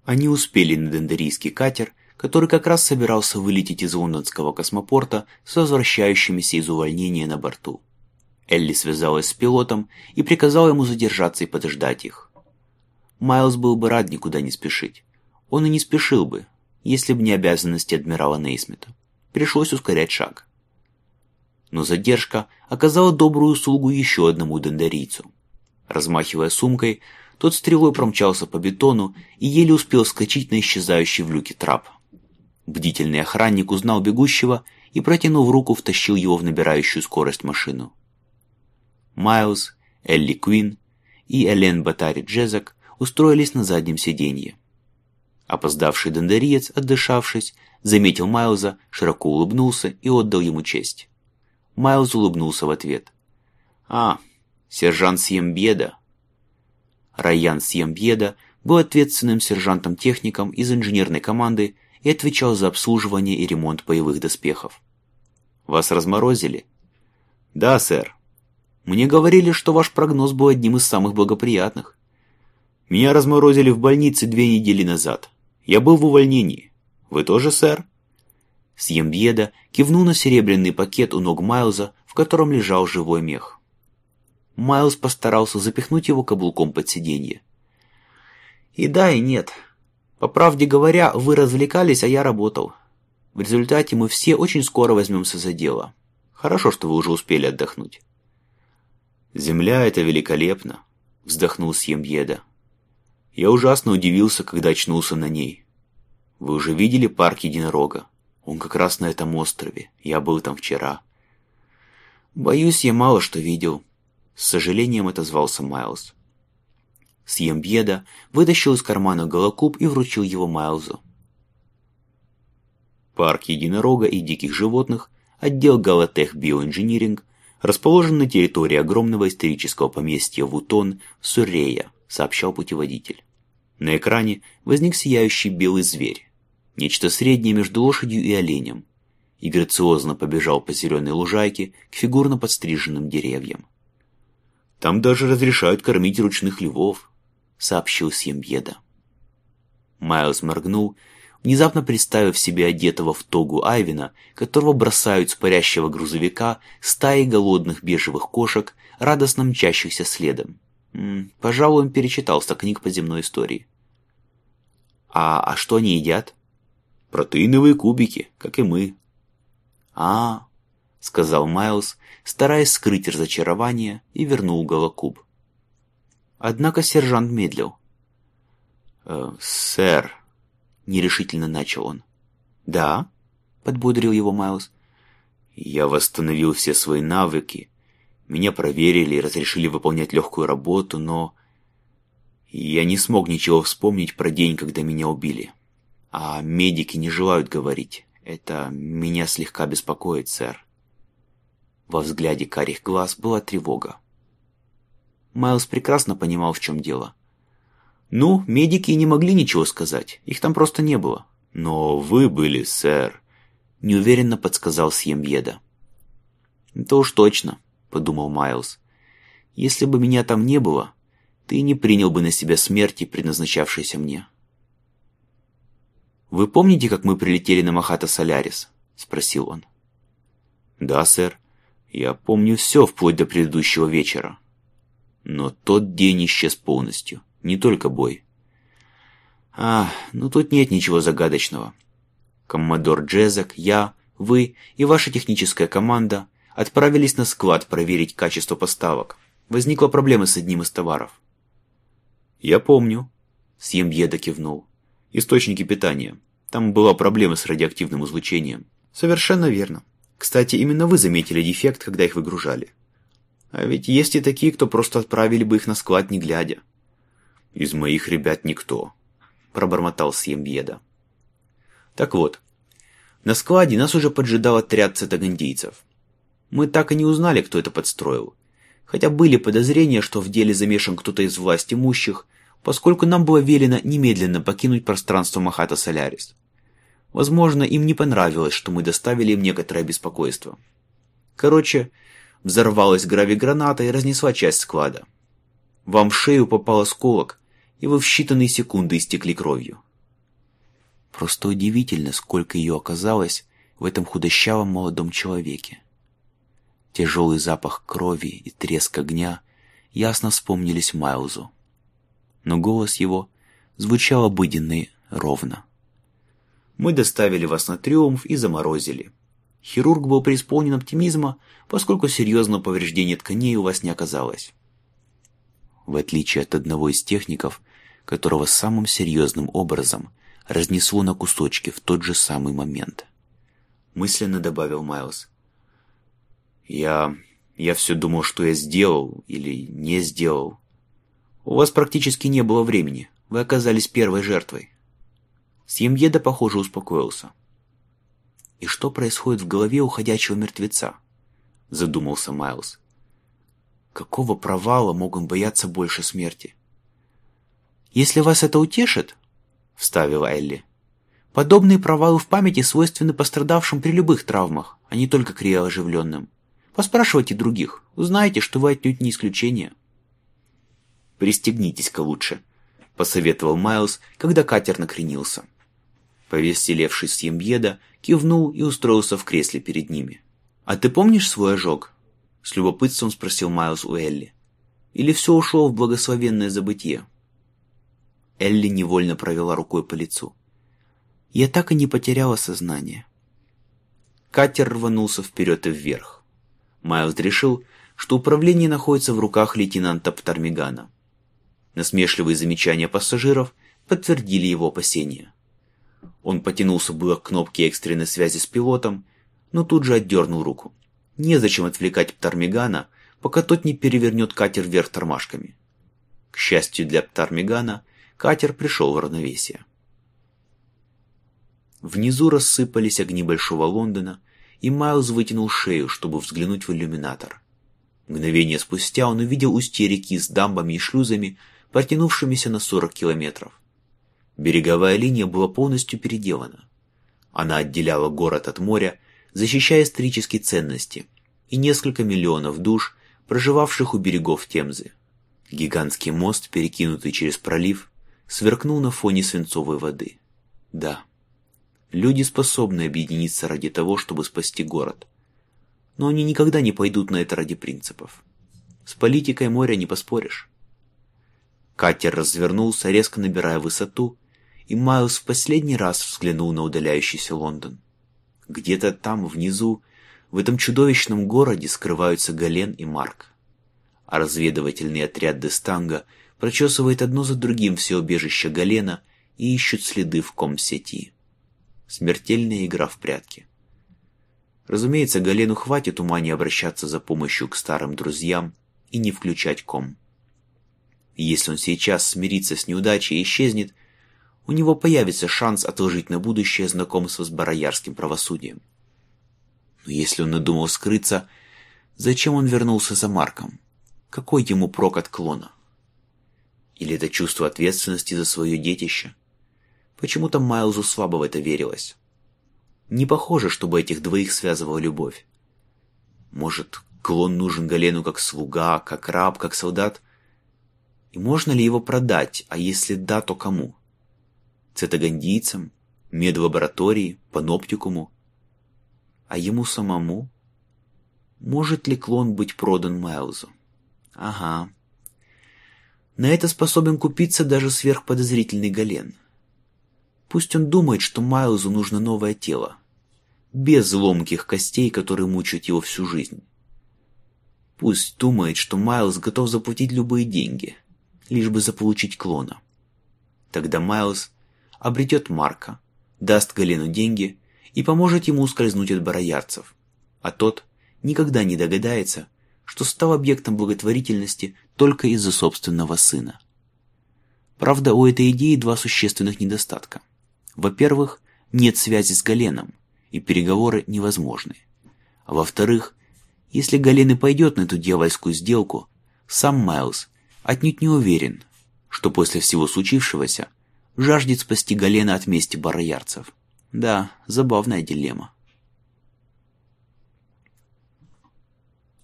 Они успели на дендерийский катер, который как раз собирался вылететь из лондонского космопорта с возвращающимися из увольнения на борту. Элли связалась с пилотом и приказала ему задержаться и подождать их. Майлз был бы рад никуда не спешить. Он и не спешил бы, если бы не обязанности адмирала Нейсмита. Пришлось ускорять шаг. Но задержка оказала добрую услугу еще одному дендерийцу. Размахивая сумкой, тот стрелой промчался по бетону и еле успел вскочить на исчезающий в люке трап. Бдительный охранник узнал бегущего и, протянув руку, втащил его в набирающую скорость машину. Майлз, Элли Куин и Элен Батари Джезак устроились на заднем сиденье. Опоздавший дендериец, отдышавшись, заметил Майлза, широко улыбнулся и отдал ему честь. Майлз улыбнулся в ответ. «А, сержант Сьембьеда». Райан Сьембьеда был ответственным сержантом-техником из инженерной команды и отвечал за обслуживание и ремонт боевых доспехов. «Вас разморозили?» «Да, сэр. Мне говорили, что ваш прогноз был одним из самых благоприятных. Меня разморозили в больнице 2 недели назад. Я был в увольнении. Вы тоже, сэр?» Сьембьеда кивнул на серебряный пакет у ног Майлза, в котором лежал живой мех. Майлз постарался запихнуть его каблуком под сиденье. «И да, и нет. По правде говоря, вы развлекались, а я работал. В результате мы все очень скоро возьмемся за дело. Хорошо, что вы уже успели отдохнуть». «Земля — это великолепно», — вздохнул Сьембьеда. «Я ужасно удивился, когда очнулся на ней. Вы уже видели парк единорога? Он как раз на этом острове. Я был там вчера». «Боюсь, я мало что видел», — с сожалением отозвался Майлз. Сьембьеда вытащил из кармана голокуб и вручил его Майлзу. Парк единорога и диких животных, отдел Галатех Биоинжиниринг, расположен на территории огромного исторического поместья Вутон, Суррея, сообщал путеводитель. На экране возник сияющий белый зверь, нечто среднее между лошадью и оленем, и грациозно побежал по зеленой лужайке к фигурно подстриженным деревьям. «Там даже разрешают кормить ручных львов», — сообщил Сьембьеда. Майлз моргнул, внезапно представив себе одетого в тогу Айвена, которого бросают с парящего грузовика стаи голодных бежевых кошек, радостно мчащихся следом. Пожалуй, он перечитал 100 книг по земной истории. «А что они едят?» «Протеиновые кубики, как и мы». — сказал Майлз, стараясь скрыть разочарование, и вернул голокуб. Однако сержант медлил. «Сэр», — нерешительно начал он. «Да?» — подбодрил его Майлз. «Я восстановил все свои навыки. Меня проверили и разрешили выполнять легкую работу, но я не смог ничего вспомнить про день, когда меня убили. А медики не желают говорить. Это меня слегка беспокоит, сэр». Во взгляде карих глаз была тревога. Майлз прекрасно понимал, в чем дело. «Ну, медики не могли ничего сказать, их там просто не было». «Но вы были, сэр», — неуверенно подсказал Сьембьеда. «Это уж точно», — подумал Майлз. «Если бы меня там не было, ты не принял бы на себя смерти, предназначавшейся мне». «Вы помните, как мы прилетели на Махата-Солярис?» — спросил он. «Да, сэр. Я помню все вплоть до предыдущего вечера. Но тот день исчез полностью, не только бой». Ну тут нет ничего загадочного. Коммодор Джезак, я, вы и ваша техническая команда отправились на склад проверить качество поставок. Возникла проблема с одним из товаров». «Я помню», — Сьембьеда кивнул. «Источники питания. Там была проблема с радиоактивным излучением». «Совершенно верно. Кстати, именно вы заметили дефект, когда их выгружали. А ведь есть и такие, кто просто отправили бы их на склад, не глядя». «Из моих ребят никто», — пробормотал Сьембьеда. «Так вот, на складе нас уже поджидал отряд цетагандийцев. Мы так и не узнали, кто это подстроил, хотя были подозрения, что в деле замешан кто-то из власть имущих, поскольку нам было велено немедленно покинуть пространство Махата-Солярис. Возможно, им не понравилось, что мы доставили им некоторое беспокойство. Короче, взорвалась гравиграната и разнесла часть склада. Вам в шею попал осколок, и вы в считанные секунды истекли кровью. Просто удивительно, сколько ее оказалось в этом худощавом молодом человеке. Тяжелый запах крови и треск огня ясно вспомнились Майлзу. Но голос его звучал обыденно и ровно. «Мы доставили вас на Триумф и заморозили». Хирург был преисполнен оптимизма, поскольку серьезного повреждения тканей у вас не оказалось. В отличие от одного из техников, которого самым серьезным образом разнесло на кусочки в тот же самый момент. Мысленно добавил Майлз. Я все думал, что я сделал или не сделал. У вас практически не было времени. Вы оказались первой жертвой. Сьемьеда, похоже, успокоился. «И что происходит в голове уходящего мертвеца?» — задумался Майлз. «Какого провала мог он бояться больше смерти?» «Если вас это утешит, — вставила Элли, — подобные провалы в памяти свойственны пострадавшим при любых травмах, а не только криооживленным. Поспрашивайте других, узнаете, что вы отнюдь не исключение». «Пристегнитесь-ка лучше», — посоветовал Майлз, когда катер накренился. Повеселевший Сьемьеда кивнул и устроился в кресле перед ними. «А ты помнишь свой ожог?» — с любопытством спросил Майлз у Элли. «Или все ушло в благословенное забытье?» Элли невольно провела рукой по лицу. «Я так и не потеряла сознание». Катер рванулся вперед и вверх. Майлз решил, что управление находится в руках лейтенанта Птармигана. Насмешливые замечания пассажиров подтвердили его опасения. Он потянулся было к кнопке экстренной связи с пилотом, но тут же отдернул руку. Незачем отвлекать Птармигана, пока тот не перевернет катер вверх тормашками. К счастью для Птармигана, катер пришел в равновесие. Внизу рассыпались огни Большого Лондона, и Майлз вытянул шею, чтобы взглянуть в иллюминатор. Мгновение спустя он увидел устье реки с дамбами и шлюзами, протянувшимися на 40 километров. Береговая линия была полностью переделана. Она отделяла город от моря, защищая исторические ценности и несколько миллионов душ, проживавших у берегов Темзы. Гигантский мост, перекинутый через пролив, сверкнул на фоне свинцовой воды. Да, люди способны объединиться ради того, чтобы спасти город. Но они никогда не пойдут на это ради принципов. С политикой моря не поспоришь. Катер развернулся, резко набирая высоту, и Майлз в последний раз взглянул на удаляющийся Лондон. Где-то там, внизу, в этом чудовищном городе скрываются Гален и Марк. А разведывательный отряд Дестанга прочесывает одно за другим все убежища Галена и ищут следы в ком-сети. Смертельная игра в прятки. Разумеется, Галену хватит ума не обращаться за помощью к старым друзьям и не включать ком. И если он сейчас смирится с неудачей и исчезнет, у него появится шанс отложить на будущее знакомство с бароярским правосудием. Но если он надумал скрыться, зачем он вернулся за Марком? Какой ему прок от клона? Или это чувство ответственности за свое детище? Почему-то Майлзу слабо в это верилось. Не похоже, чтобы этих двоих связывала любовь. Может, клон нужен Галену как слуга, как раб, как солдат? И можно ли его продать, а если да, то кому? Цитагандийцам, медлаборатории, паноптикуму? А ему самому? Может ли клон быть продан Майлзу? Ага. На это способен купиться даже сверхподозрительный Гален. Пусть он думает, что Майлзу нужно новое тело, без ломких костей, которые мучают его всю жизнь. Пусть думает, что Майлз готов заплатить любые деньги, лишь бы заполучить клона. Тогда Майлз обретет Марка, даст Галену деньги и поможет ему ускользнуть от бароярцев, а тот никогда не догадается, что стал объектом благотворительности только из-за собственного сына. Правда, у этой идеи два существенных недостатка. Во-первых, нет связи с Галеном, и переговоры невозможны. А во-вторых, если Гален и пойдет на эту дьявольскую сделку, сам Майлз отнюдь не уверен, что после всего случившегося жаждет спасти Галена от мести бароярцев. Да, забавная дилемма.